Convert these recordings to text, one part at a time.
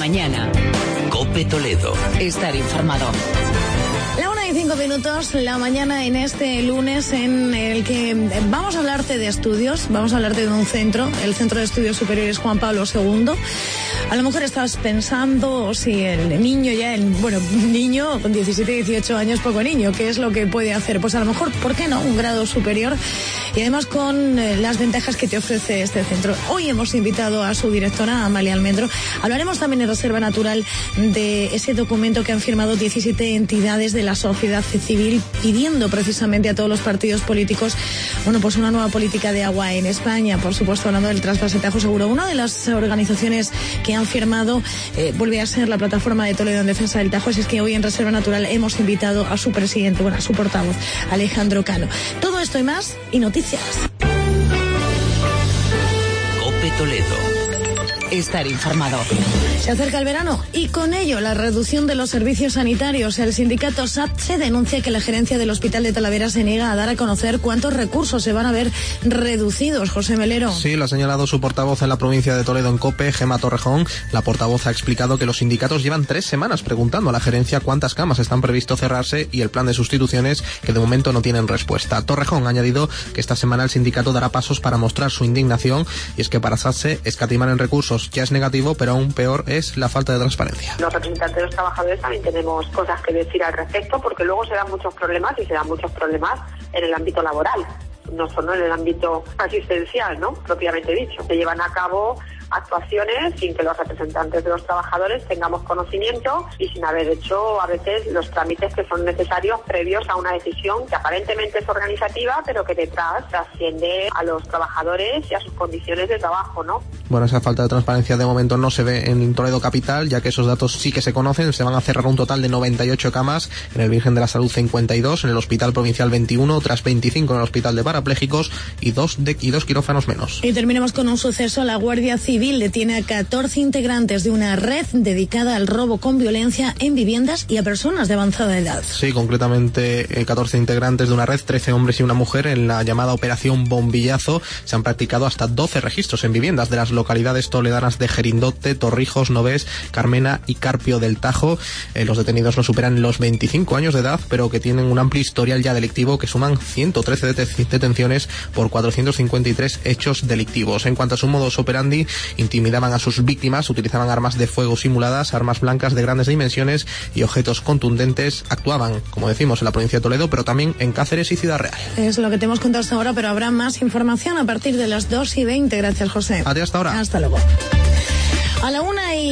mañana. COPE Toledo. Estar informado. 5 la mañana en este lunes en el que vamos a hablarte de estudios, vamos a hablarte de un centro, el Centro de Estudios Superiores Juan Pablo II. A lo mejor estás pensando si el niño niño con 17, 18 años, poco niño, ¿qué es lo que puede hacer? Pues a lo mejor, ¿por qué no? Un grado superior y además con las ventajas que te ofrece este centro. Hoy hemos invitado a su directora, Amalia Almendro. Hablaremos también en Reserva Natural de ese documento que han firmado 17 entidades de la sociedad civil pidiendo precisamente a todos los partidos políticos pues una nueva política de agua en España, por supuesto hablando del trasvase Tajo Seguro. Una de las organizaciones que han firmado vuelve a ser la Plataforma de Toledo en Defensa del Tajo, así es que hoy en Reserva Natural hemos invitado a su presidente, a su portavoz, Alejandro Cano. Todo esto y más y noticias. COPE Toledo. Estar informado. Se acerca el verano y con ello la reducción de los servicios sanitarios. El sindicato SATSE denuncia que la gerencia del Hospital de Talavera se niega a dar a conocer cuántos recursos se van a ver reducidos. José Melero. Sí, lo ha señalado su portavoz en la provincia de Toledo en COPE, Gemma Torrejón. La portavoz ha explicado que los sindicatos llevan 3 semanas preguntando a la gerencia cuántas camas están previsto cerrarse y el plan de sustituciones que de momento no tienen respuesta. Torrejón ha añadido que esta semana el sindicato dará pasos para mostrar su indignación y es que para SATSE escatimar en recursos ya es negativo, pero aún peor es la falta de transparencia. Los representantes de los trabajadores también tenemos cosas que decir al respecto, porque luego se dan muchos problemas en el ámbito laboral, no solo en el ámbito asistencial, propiamente dicho. Se llevan a cabo actuaciones sin que los representantes de los trabajadores tengamos conocimiento y sin haber hecho a veces los trámites que son necesarios previos a una decisión que aparentemente es organizativa, pero que detrás trasciende a los trabajadores y a sus condiciones de trabajo, Bueno, esa falta de transparencia de momento no se ve en Toledo Capital, ya que esos datos sí que se conocen. Se van a cerrar un total de 98 camas, en el Virgen de la Salud 52, en el Hospital Provincial 21, otras 25 en el Hospital de Parapléjicos y dos quirófanos menos. Y terminemos con un suceso. La Guardia Civil detiene a 14 integrantes de una red dedicada al robo con violencia en viviendas y a personas de avanzada edad. Sí, concretamente 14 integrantes de una red, 13 hombres y una mujer. En la llamada Operación Bombillazo se han practicado hasta 12 registros en viviendas de las localidades toledanas de Gerindote, Torrijos, Novés, Carmena y Carpio del Tajo. Los detenidos no superan los 25 años de edad, pero que tienen un amplio historial ya delictivo, que suman 113 detenciones por 453 hechos delictivos. En cuanto a su modus operandi, intimidaban a sus víctimas, utilizaban armas de fuego simuladas, armas blancas de grandes dimensiones y objetos contundentes. Actuaban, como decimos, en la provincia de Toledo, pero también en Cáceres y Ciudad Real. Es lo que te hemos contado hasta ahora, pero habrá más información a partir de las 2:20. Gracias, José. Hasta ahora. Hasta luego. A la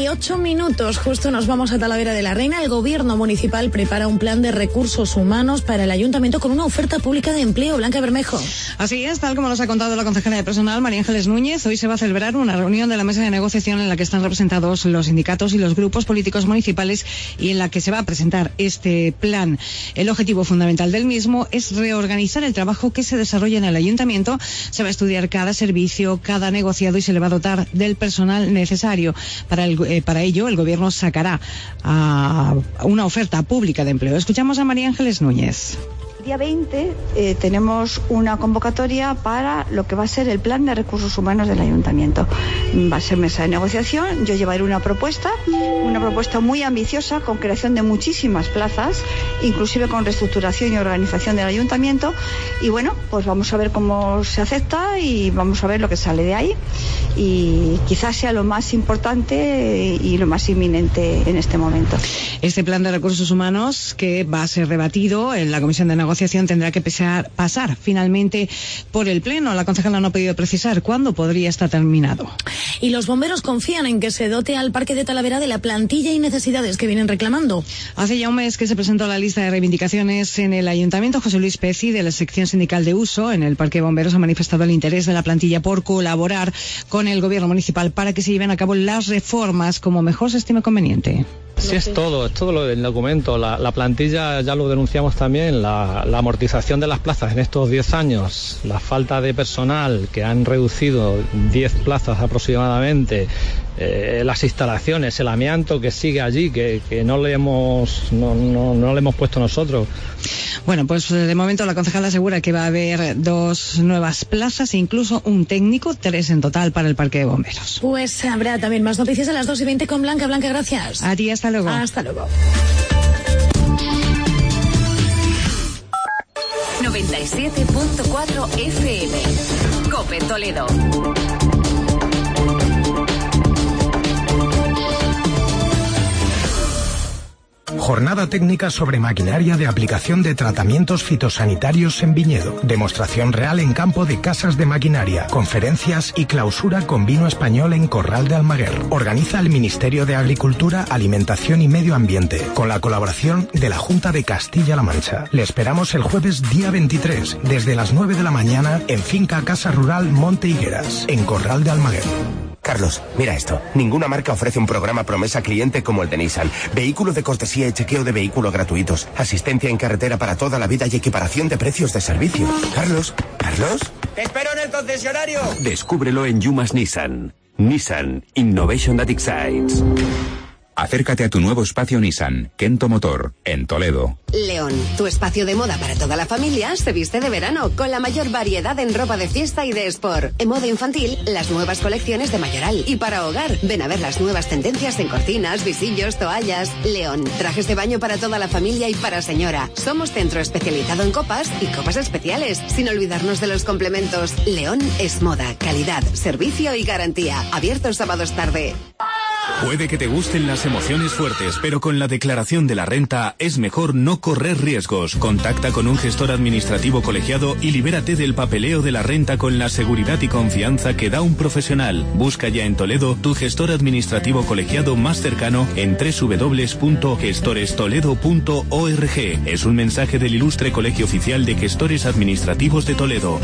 1:08, justo nos vamos a Talavera de la Reina. El gobierno municipal prepara un plan de recursos humanos para el ayuntamiento con una oferta pública de empleo. Blanca Bermejo. Así es, tal como nos ha contado la concejala de personal, María Ángeles Núñez, hoy se va a celebrar una reunión de la mesa de negociación en la que están representados los sindicatos y los grupos políticos municipales y en la que se va a presentar este plan. El objetivo fundamental del mismo es reorganizar el trabajo que se desarrolla en el ayuntamiento. Se va a estudiar cada servicio, cada negociado y se le va a dotar del personal necesario. Para ello, el gobierno sacará una oferta pública de empleo. Escuchamos a María Ángeles Núñez. El día 20 tenemos una convocatoria para lo que va a ser el plan de recursos humanos del ayuntamiento. Va a ser mesa de negociación, yo llevaré una propuesta muy ambiciosa con creación de muchísimas plazas, inclusive con reestructuración y organización del ayuntamiento y bueno, pues vamos a ver cómo se acepta y vamos a ver lo que sale de ahí y quizás sea lo más importante y lo más inminente en este momento. Este plan de recursos humanos que va a ser debatido en la comisión de negociación tendrá que pasar finalmente por el pleno. La concejala no ha podido precisar cuándo podría estar terminado. Y los bomberos confían en que se dote al Parque de Talavera de la plantilla y necesidades que vienen reclamando. Hace ya un mes que se presentó la lista de reivindicaciones en el ayuntamiento. José Luis Peci, de la sección sindical de uso en el Parque de Bomberos, ha manifestado el interés de la plantilla por colaborar con el gobierno municipal para que se lleven a cabo las reformas como mejor se estime conveniente. Sí, es todo lo del documento. La plantilla, ya lo denunciamos también, la amortización de las plazas en estos 10 años, la falta de personal, que han reducido 10 plazas aproximadamente, las instalaciones, el amianto que sigue allí, que no le hemos puesto nosotros. Bueno, pues de momento la concejala asegura que va a haber 2 nuevas plazas e incluso un técnico, 3 en total para el parque de bomberos. Pues habrá también más noticias a las 2:20 con Blanca. Blanca, gracias. A ti, hasta luego. Hasta luego. 97.4 FM. COPE Toledo. Jornada técnica sobre maquinaria de aplicación de tratamientos fitosanitarios en viñedo. Demostración real en campo de casas de maquinaria. Conferencias y clausura con vino español en Corral de Almaguer. Organiza el Ministerio de Agricultura, Alimentación y Medio Ambiente, con la colaboración de la Junta de Castilla-La Mancha. Le esperamos el jueves día 23, desde las 9 de la mañana, en Finca Casa Rural Monte Higueras, en Corral de Almaguer. Carlos, mira esto. Ninguna marca ofrece un programa promesa cliente como el de Nissan. Vehículo de cortesía y chequeo de vehículo gratuitos. Asistencia en carretera para toda la vida y equiparación de precios de servicio. Carlos. ¡Te espero en el concesionario! Descúbrelo en Yumas Nissan. Nissan Innovation that excites. Acércate a tu nuevo espacio Nissan, Kento Motor, en Toledo. León, tu espacio de moda para toda la familia, se viste de verano con la mayor variedad en ropa de fiesta y de sport. En moda infantil, las nuevas colecciones de Mayoral. Y para hogar, ven a ver las nuevas tendencias en cortinas, visillos, toallas. León, trajes de baño para toda la familia y para señora. Somos centro especializado en copas y copas especiales, sin olvidarnos de los complementos. León es moda, calidad, servicio y garantía. Abiertos sábados tarde. Puede que te gusten las emociones fuertes, pero con la declaración de la renta es mejor no correr riesgos. Contacta con un gestor administrativo colegiado y libérate del papeleo de la renta con la seguridad y confianza que da un profesional. Busca ya en Toledo tu gestor administrativo colegiado más cercano en www.gestorestoledo.org. Es un mensaje del ilustre Colegio Oficial de Gestores Administrativos de Toledo.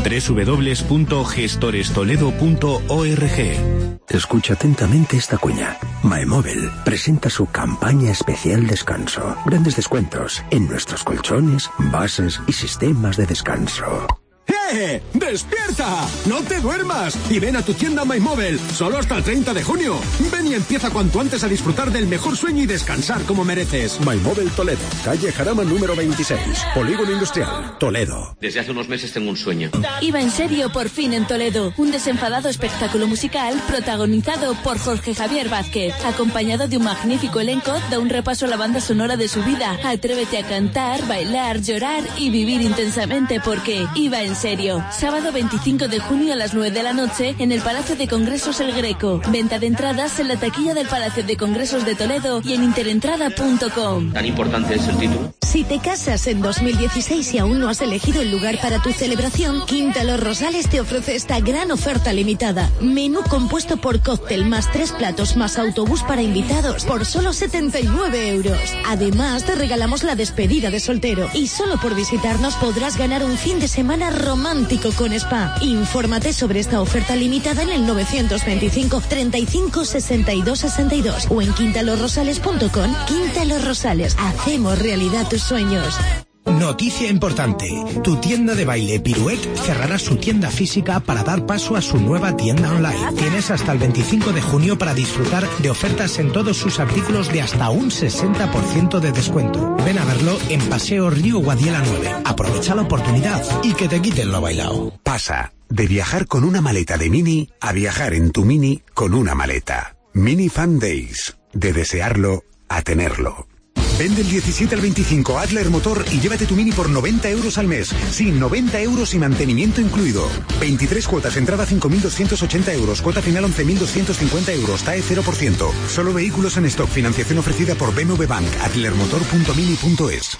www.gestorestoledo.org. Escucha atentamente esta cuña. MyMobile presenta su campaña especial descanso. Grandes descuentos en nuestros colchones, bases y sistemas de descanso. ¡Eh! ¡Despierta! ¡No te duermas! Y ven a tu tienda MyMobile, solo hasta el 30 de junio. Ven y empieza cuanto antes a disfrutar del mejor sueño y descansar como mereces. MyMobile Toledo, calle Jarama número 26, Polígono Industrial, Toledo. Desde hace unos meses tengo un sueño. Iba en serio por fin en Toledo. Un desenfadado espectáculo musical protagonizado por Jorge Javier Vázquez. Acompañado de un magnífico elenco, da un repaso a la banda sonora de su vida. Atrévete a cantar, bailar, llorar y vivir intensamente porque iba en serio. Sábado 25 de junio a las 9 de la noche en el Palacio de Congresos El Greco. Venta de entradas en la taquilla del Palacio de Congresos de Toledo y en interentrada.com. ¿Tan importante es el título? Si te casas en 2016 y aún no has elegido el lugar para tu celebración, Quinta Los Rosales te ofrece esta gran oferta limitada. Menú compuesto por cóctel más 3 platos más autobús para invitados por solo 79 euros. Además te regalamos la despedida de soltero y solo por visitarnos podrás ganar un fin de semana romántico con spa. Infórmate sobre esta oferta limitada en el 925 35 62 62 o en quintalosrosales.com. Quinta Los Rosales, hacemos realidad tus sueños. Noticia importante. Tu tienda de baile Pirouette cerrará su tienda física para dar paso a su nueva tienda online. Tienes hasta el 25 de junio para disfrutar de ofertas en todos sus artículos de hasta un 60% de descuento. Ven a verlo en Paseo Río Guadiela 9. Aprovecha la oportunidad y que te quiten lo bailado. Pasa de viajar con una maleta de Mini a viajar en tu Mini con una maleta. Mini Fan Days. De desearlo a tenerlo. Ven del 17 al 25 a Adler Motor y llévate tu Mini por 90 euros al mes. Sí, 90 euros y mantenimiento incluido. 23 cuotas, entrada 5.280 euros, cuota final 11.250 euros, TAE 0%. Solo vehículos en stock, financiación ofrecida por BMW Bank, adlermotor.mini.es.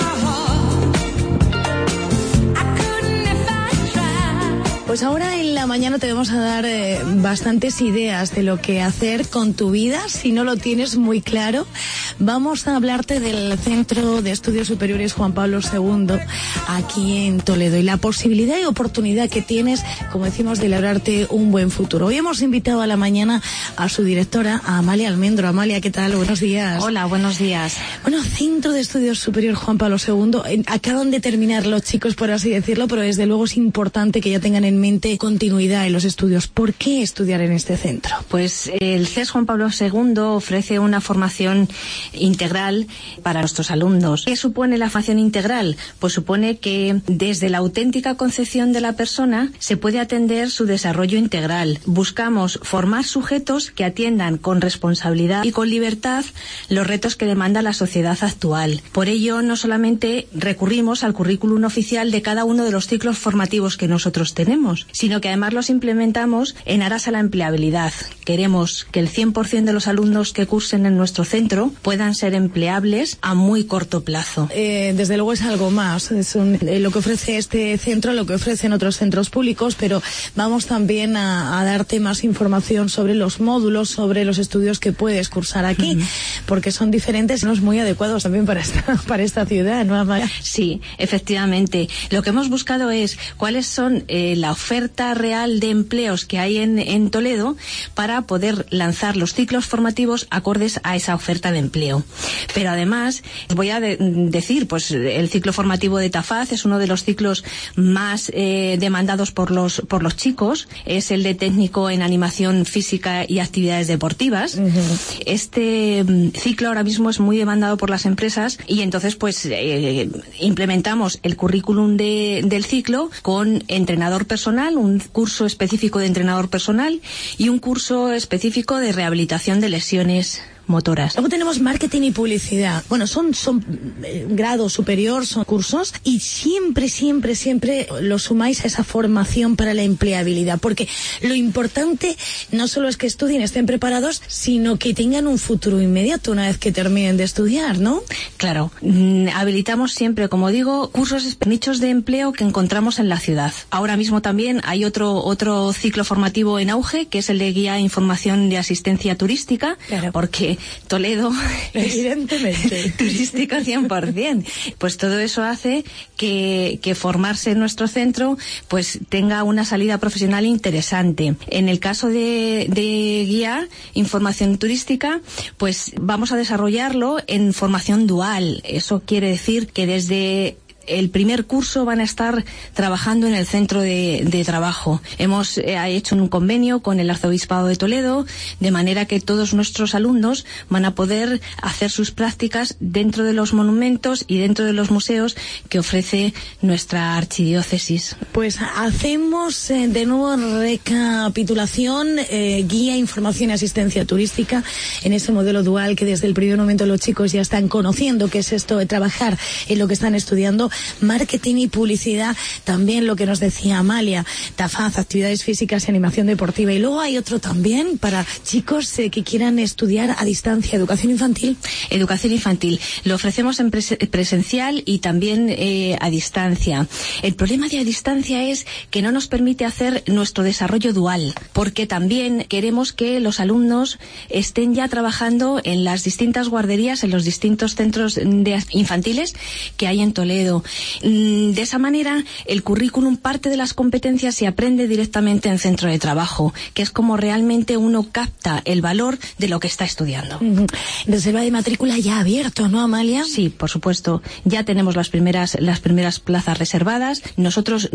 Pues ahora en la mañana mañana te vamos a dar bastantes ideas de lo que hacer con tu vida si no lo tienes muy claro. Vamos a hablarte del Centro de Estudios Superiores Juan Pablo II aquí en Toledo y la posibilidad y oportunidad que tienes, como decimos, de lograrte un buen futuro. Hoy hemos invitado a la mañana a su directora, a Amalia Almendro. Amalia, ¿qué tal? Buenos días. Hola, buenos días. Bueno, Centro de Estudios Superiores Juan Pablo II. Acaban de terminar los chicos, por así decirlo, pero desde luego es importante que ya tengan en mente continuidad en los estudios. ¿Por qué estudiar en este centro? Pues el CES Juan Pablo II ofrece una formación integral para nuestros alumnos. ¿Qué supone la formación integral? Pues supone que desde la auténtica concepción de la persona se puede atender su desarrollo integral. Buscamos formar sujetos que atiendan con responsabilidad y con libertad los retos que demanda la sociedad actual. Por ello, no solamente recurrimos al currículum oficial de cada uno de los ciclos formativos que nosotros tenemos, sino que además los implementamos en aras a la empleabilidad. Queremos que el 100% de los alumnos que cursen en nuestro centro puedan ser empleables a muy corto plazo. Desde luego es algo más. Es lo que ofrece este centro, lo que ofrecen otros centros públicos, pero vamos también a darte más información sobre los módulos, sobre los estudios que puedes cursar aquí, porque son diferentes y no es muy adecuados también para esta ciudad, ¿no, Amalia? Sí, efectivamente. Lo que hemos buscado es cuáles son la oferta real de empleos que hay en Toledo para poder lanzar los ciclos formativos acordes a esa oferta de empleo. Pero además, voy a decir, pues el ciclo formativo de Tafaz es uno de los ciclos más demandados por los chicos. Es el de técnico en animación física y actividades deportivas. Este ciclo ahora mismo es muy demandado por las empresas y entonces pues implementamos el currículum del ciclo con entrenador personal, un curso específico de entrenador personal y un curso específico de rehabilitación de lesiones motoras. Luego tenemos marketing y publicidad. Bueno, son grado superior, son cursos y siempre lo sumáis a esa formación para la empleabilidad, porque lo importante no solo es que estudien, estén preparados, sino que tengan un futuro inmediato una vez que terminen de estudiar, ¿no? Claro. Habilitamos siempre, como digo, cursos, nichos de empleo que encontramos en la ciudad. Ahora mismo también hay otro ciclo formativo en auge, que es el de guía e información de asistencia turística, claro, porque Toledo evidentemente es turístico 100%. Pues todo eso hace que formarse en nuestro centro pues tenga una salida profesional interesante. En el caso de guía, información turística, pues vamos a desarrollarlo en formación dual. Eso quiere decir que desde el primer curso van a estar trabajando en el centro de trabajo. Hemos hecho un convenio con el Arzobispado de Toledo, de manera que todos nuestros alumnos van a poder hacer sus prácticas dentro de los monumentos y dentro de los museos que ofrece nuestra archidiócesis. Pues hacemos de nuevo recapitulación, guía, información y asistencia turística en ese modelo dual que desde el primer momento los chicos ya están conociendo qué es esto de trabajar en lo que están estudiando. Marketing y publicidad, también lo que nos decía Amalia, Tafaz, actividades físicas y animación deportiva. Y luego hay otro también para chicos que quieran estudiar a distancia, educación infantil. Educación infantil. Lo ofrecemos en presencial y también a distancia. El problema de a distancia es que no nos permite hacer nuestro desarrollo dual, porque también queremos que los alumnos estén ya trabajando en las distintas guarderías, en los distintos centros infantiles que hay en Toledo. De esa manera, el currículum parte de las competencias se aprende directamente en centro de trabajo, que es como realmente uno capta el valor de lo que está estudiando. Reserva de matrícula ya abierto, ¿no, Amalia? Sí, por supuesto. Ya tenemos las primeras plazas reservadas. Nosotros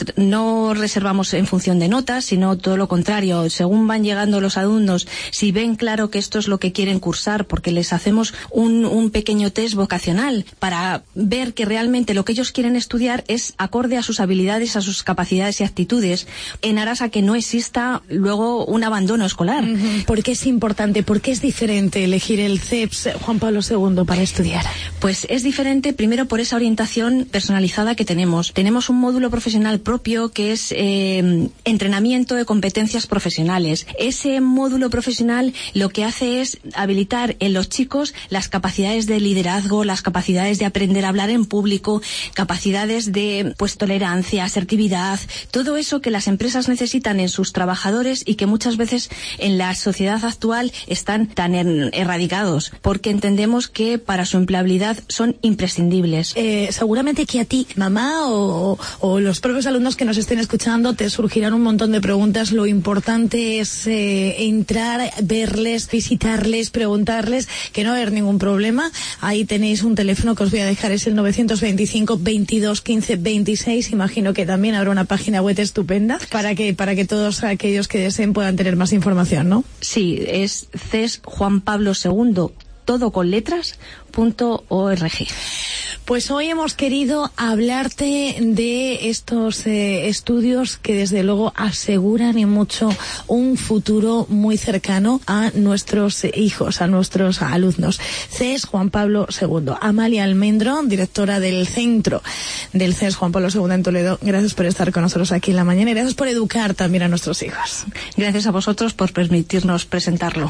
no reservamos en función de notas, sino todo lo contrario. Según van llegando los alumnos, si ven claro que esto es lo que quieren cursar, porque les hacemos un pequeño test vocacional para ver que realmente lo que ellos quieren estudiar es acorde a sus habilidades, a sus capacidades y actitudes, en aras a que no exista luego un abandono escolar. ¿Por qué es importante? ¿Por qué es diferente elegir el CEPS Juan Pablo II para estudiar? Pues es diferente primero por esa orientación personalizada que tenemos. Tenemos un módulo profesional propio que es entrenamiento de competencias profesionales. Ese módulo profesional lo que hace es habilitar en los chicos las capacidades de liderazgo, las capacidades de aprender a hablar en público, capacidades de tolerancia, asertividad, todo eso que las empresas necesitan en sus trabajadores y que muchas veces en la sociedad actual están tan erradicados, porque entendemos que para su empleabilidad son imprescindibles. Seguramente que a ti, mamá, o los propios alumnos que nos estén escuchando, te surgirán un montón de preguntas. Lo importante es entrar, verles, visitarles, preguntarles, que no va a haber ningún problema. Ahí tenéis un teléfono que os voy a dejar, es el 925 22 15 26. Imagino que también habrá una página web estupenda para que todos aquellos que deseen puedan tener más información, ¿no? Sí, es CES Juan Pablo II, todo con letras, .org. Pues hoy hemos querido hablarte de estos estudios que desde luego aseguran y mucho un futuro muy cercano a nuestros hijos, a nuestros alumnos. CES Juan Pablo II. Amalia Almendro, directora del centro del CES Juan Pablo II en Toledo, gracias por estar con nosotros aquí en la mañana y gracias por educar también a nuestros hijos. Gracias a vosotros por permitirnos presentarlo.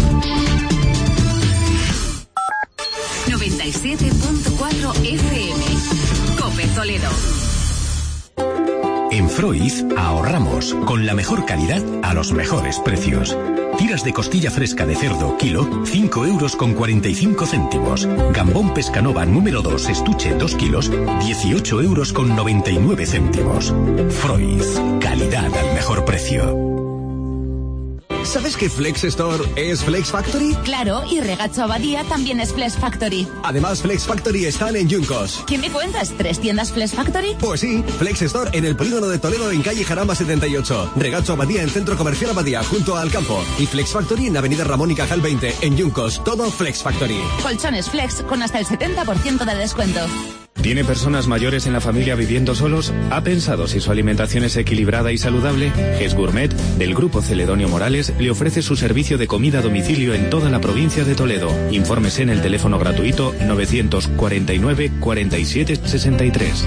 97.4 FM. COPE Toledo. En Freud ahorramos con la mejor calidad a los mejores precios. Tiras de costilla fresca de cerdo, kilo, 5,45 €. Gambón Pescanova número 2, estuche 2 kilos, 18,99 €. Freud, calidad al mejor precio. ¿Sabes que Flex Store es Flex Factory? Claro, y Regacho Abadía también es Flex Factory. Además, Flex Factory están en Yuncos. ¿Qué me cuentas? ¿3 tiendas Flex Factory? Pues sí, Flex Store en el polígono de Toledo en calle Jarama 78. Regacho Abadía en Centro Comercial Abadía junto al campo. Y Flex Factory en avenida Ramón y Cajal 20 en Yuncos. Todo Flex Factory. Colchones Flex con hasta el 70% de descuento. ¿Tiene personas mayores en la familia viviendo solos? ¿Ha pensado si su alimentación es equilibrada y saludable? GES Gourmet, del Grupo Celedonio Morales, le ofrece su servicio de comida a domicilio en toda la provincia de Toledo. Infórmese en el teléfono gratuito 949 47 63.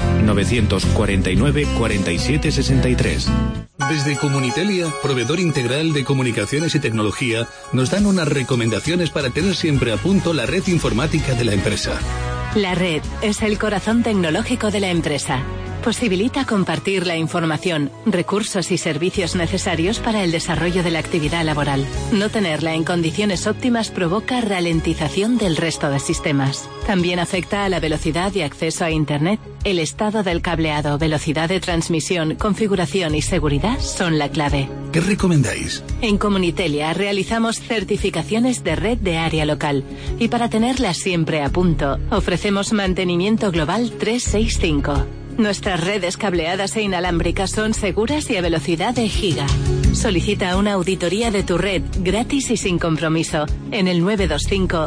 949 47 63. Desde Comunitelia, proveedor integral de comunicaciones y tecnología, nos dan unas recomendaciones para tener siempre a punto la red informática de la empresa. La red es el corazón tecnológico de la empresa. Posibilita compartir la información, recursos y servicios necesarios para el desarrollo de la actividad laboral. No tenerla en condiciones óptimas provoca ralentización del resto de sistemas. También afecta a la velocidad de acceso a Internet. El estado del cableado, velocidad de transmisión, configuración y seguridad son la clave. ¿Qué recomendáis? En Comunitelia realizamos certificaciones de red de área local y para tenerlas siempre a punto, ofrecemos mantenimiento global 365. Nuestras redes cableadas e inalámbricas son seguras y a velocidad de giga. Solicita una auditoría de tu red gratis y sin compromiso en el 925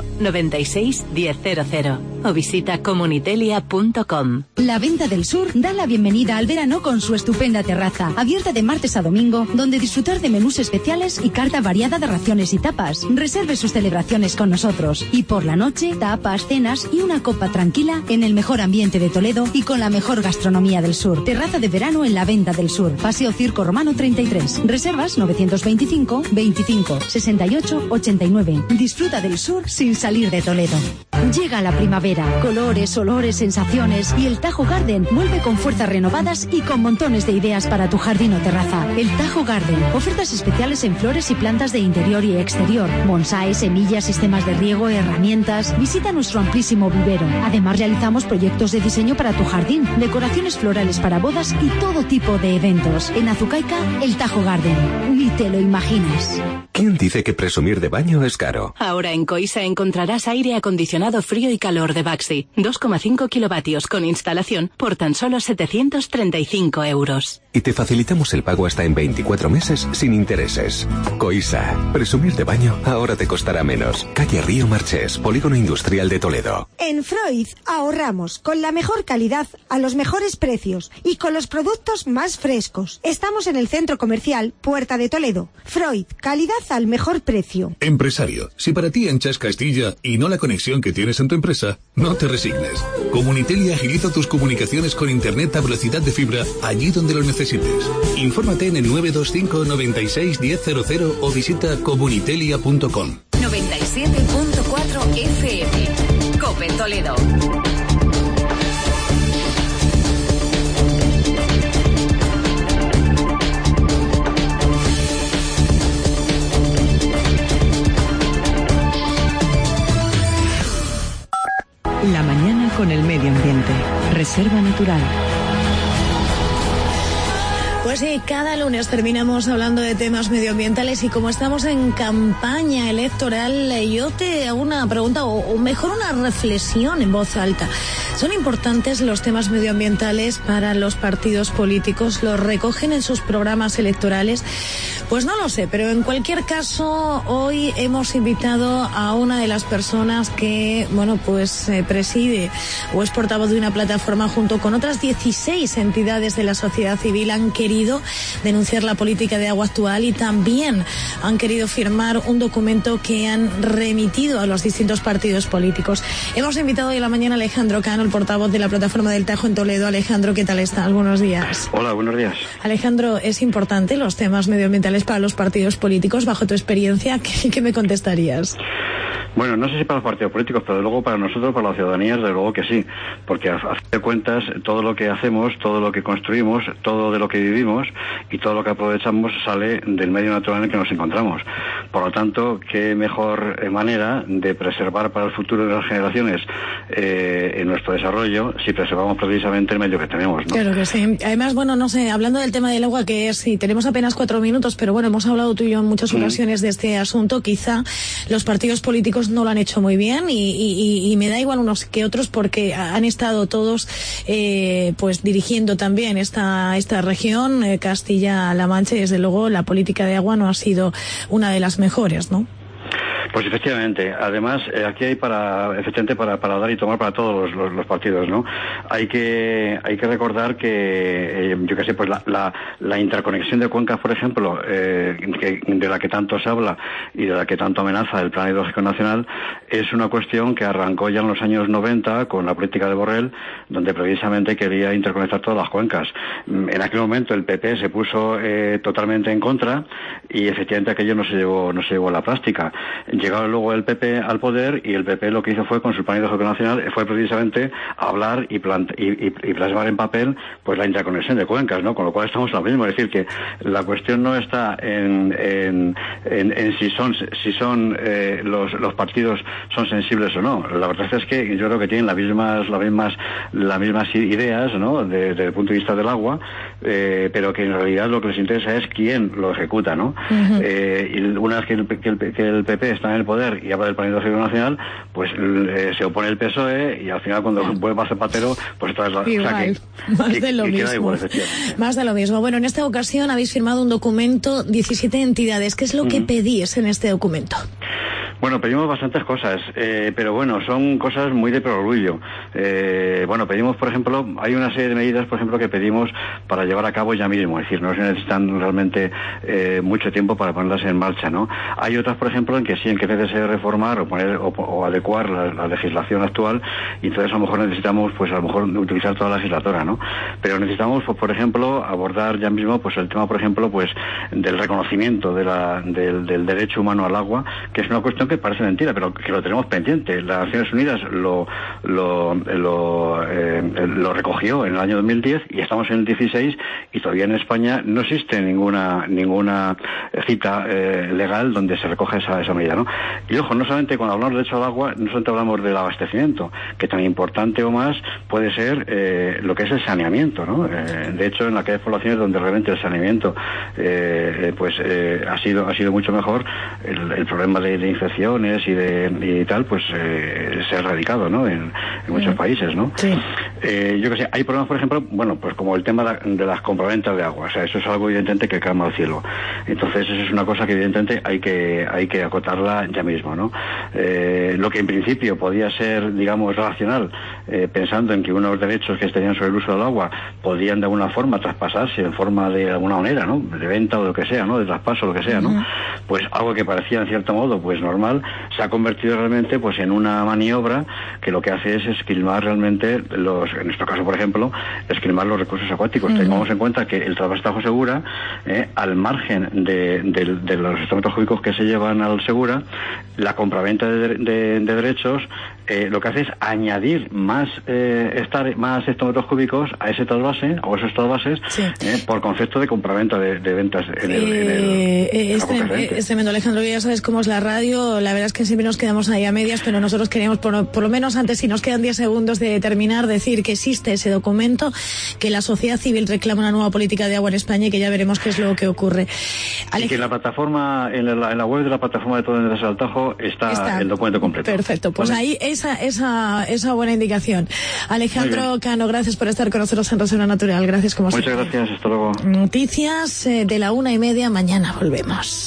96 1000 o visita comunitelia.com. La Venta del Sur da la bienvenida al verano con su estupenda terraza, abierta de martes a domingo, donde disfrutar de menús especiales y carta variada de raciones y tapas. Reserve sus celebraciones con nosotros y por la noche, tapas, cenas y una copa tranquila en el mejor ambiente de Toledo y con la mejor gastronomía del sur. Terraza de verano en La Venta del Sur, Paseo Circo Romano 33. Reservas 925 25 68 89. Disfruta del sur sin salir de Toledo. Llega la primavera, colores, olores, sensaciones y el Tajo Garden vuelve con fuerzas renovadas y con montones de ideas para tu jardín o terraza. El Tajo Garden, ofertas especiales en flores y plantas de interior y exterior, bonsái, semillas, sistemas de riego, herramientas. Visita nuestro amplísimo vivero. Además realizamos proyectos de diseño para tu jardín, decoraciones florales para bodas y todo tipo de eventos. En Azucaica, el Tajo Garden. Ni te lo imaginas. ¿Quién dice que presumir de baño es caro? Ahora en Coisa encontrarás aire acondicionado frío y calor de Baxi, 2,5 kilovatios con instalación por tan solo 735 €. Y te facilitamos el pago hasta en 24 meses sin intereses. Coisa, presumir de baño ahora te costará menos. Calle Río Marchés, Polígono Industrial de Toledo. En Freud ahorramos con la mejor calidad a los mejores precios y con los productos más frescos. Estamos en el Centro Comercial Puerta de Toledo. Freud, calidad al mejor precio. Empresario, si para ti anchas Castilla y no la conexión que tienes en tu empresa, no te resignes. Comunitelia agiliza tus comunicaciones con Internet a velocidad de fibra allí donde lo necesites. Infórmate en el 925 96 1000 o visita comunitelia.com. 97.4 FM. COPE Toledo. La mañana con el medio ambiente. Reserva Natural. Pues sí, cada lunes terminamos hablando de temas medioambientales y como estamos en campaña electoral, yo te hago una pregunta o mejor una reflexión en voz alta. ¿Son importantes los temas medioambientales para los partidos políticos? ¿Los recogen en sus programas electorales? Pues no lo sé, pero en cualquier caso, hoy hemos invitado a una de las personas que, preside o es portavoz de una plataforma junto con otras 16 entidades de la sociedad civil. Han querido denunciar la política de agua actual y también han querido firmar un documento que han remitido a los distintos partidos políticos. Hemos invitado hoy a la mañana a Alejandro Cano, el portavoz de la plataforma del Tajo en Toledo. Alejandro, ¿qué tal estás? Buenos días. Hola, buenos días. Alejandro, ¿es importante los temas medioambientales para los partidos políticos? Bajo tu experiencia, ¿qué me contestarías? Bueno, no sé si para los partidos políticos, pero luego para nosotros, para la ciudadanía, desde luego que sí, porque a fin de cuentas todo lo que hacemos, todo lo que construimos, todo de lo que vivimos y todo lo que aprovechamos sale del medio natural en el que nos encontramos. Por lo tanto, qué mejor manera de preservar para el futuro de las generaciones en nuestro desarrollo si preservamos precisamente el medio que tenemos, ¿no? Claro que sí. Además, hablando del tema del agua, que es, sí, tenemos apenas 4 minutos, pero hemos hablado tú y yo en muchas ocasiones de este asunto. Quizá los partidos políticos no lo han hecho muy bien y me da igual unos que otros porque han estado todos dirigiendo también esta región, Castilla-La Mancha, y desde luego la política de agua no ha sido una de las mejores, ¿no? Pues efectivamente, además aquí hay para dar y tomar para todos los partidos, ¿no? Hay que recordar que la interconexión de cuencas, por ejemplo, de la que tanto se habla y de la que tanto amenaza el Plan Hidrológico Nacional, es una cuestión que arrancó ya en los años 90 con la política de Borrell, donde precisamente quería interconectar todas las cuencas. En aquel momento el PP se puso totalmente en contra y efectivamente aquello no se llevó a la práctica. Llegó luego el PP al poder y el PP lo que hizo fue, con su Plan Hidrológico Nacional, fue precisamente hablar y plasmar en papel pues la interconexión de cuencas, ¿no? Con lo cual estamos a lo mismo, es decir, que la cuestión no está en si los partidos son sensibles o no. La verdad es que yo creo que tienen las mismas ideas, ¿no? Desde el punto de vista del agua, pero que en realidad lo que les interesa es quién lo ejecuta, ¿no? Y una vez que el PP está en el poder y habla del Plan Hidrológico Nacional, pues se opone el PSOE y al final cuando vuelve a Zapatero, pues otra vez más de lo mismo. Más de lo mismo. Bueno, en esta ocasión habéis firmado un documento, 17 entidades. ¿Qué es lo que pedís en este documento? Bueno, pedimos bastantes cosas, pero son cosas muy de perogrullo. Pedimos, por ejemplo, hay una serie de medidas, por ejemplo, que pedimos para llevar a cabo ya mismo, es decir, no se necesitan realmente mucho tiempo para ponerlas en marcha, ¿no? Hay otras, por ejemplo, en que sí, en que debe reformar o adecuar la legislación actual, y entonces a lo mejor necesitamos, utilizar toda la legislatura, ¿no? Pero necesitamos, por ejemplo, abordar ya mismo, el tema, por ejemplo, del reconocimiento del derecho humano al agua, que es una cuestión que parece mentira, pero que lo tenemos pendiente. Las Naciones Unidas lo recogió en el año 2010 y estamos en el 16 y todavía en España no existe ninguna cita legal donde se recoja esa medida, ¿no? Y ojo, no solamente cuando hablamos de derecho al agua, no solamente hablamos del abastecimiento, que tan importante o más puede ser lo que es el saneamiento, ¿no? De hecho, en aquellas poblaciones donde realmente el saneamiento ha sido mucho mejor, el problema de infecciones y tal, se ha erradicado, ¿no? En muchos países, ¿no? Sí. Yo que sé, hay problemas, por ejemplo, como el tema de las compraventas de agua. O sea, eso es algo evidentemente que calma al cielo. Entonces, eso es una cosa que evidentemente hay que acotarla ya mismo, ¿no? Lo que en principio podía ser, digamos, racional, pensando en que unos derechos que tenían sobre el uso del agua podían de alguna forma traspasarse en forma de alguna manera, ¿no? De venta o lo que sea, ¿no? De traspaso o lo que sea, ¿no? Pues algo que parecía en cierto modo normal, se ha convertido realmente en una maniobra que lo que hace es esquilmar realmente en nuestro caso, por ejemplo, esquilmar los recursos acuáticos. Tengamos en cuenta que el Tajo Segura, al margen de los hectómetros cúbicos que se llevan al Segura, la compraventa de derechos lo que hace es añadir más hectómetros cúbicos a ese trasvase o esos trasvases por concepto de compraventa de ventas en es tremendo, Alejandro, ya sabes cómo es la radio. La verdad es que siempre nos quedamos ahí a medias, pero nosotros queríamos por lo menos antes, si nos quedan 10 segundos de terminar, decir que existe ese documento, que la sociedad civil reclama una nueva política de agua en España y que ya veremos qué es lo que ocurre. Y que en la plataforma, en la web de la plataforma de Torrentes del Tajo está el documento completo. Perfecto, pues ¿vale? Ahí esa buena indicación. Alejandro Cano, gracias por estar con nosotros en Reserva Natural. Gracias como siempre. Muchas gracias, hasta luego. Noticias de la 1:30, mañana volvemos.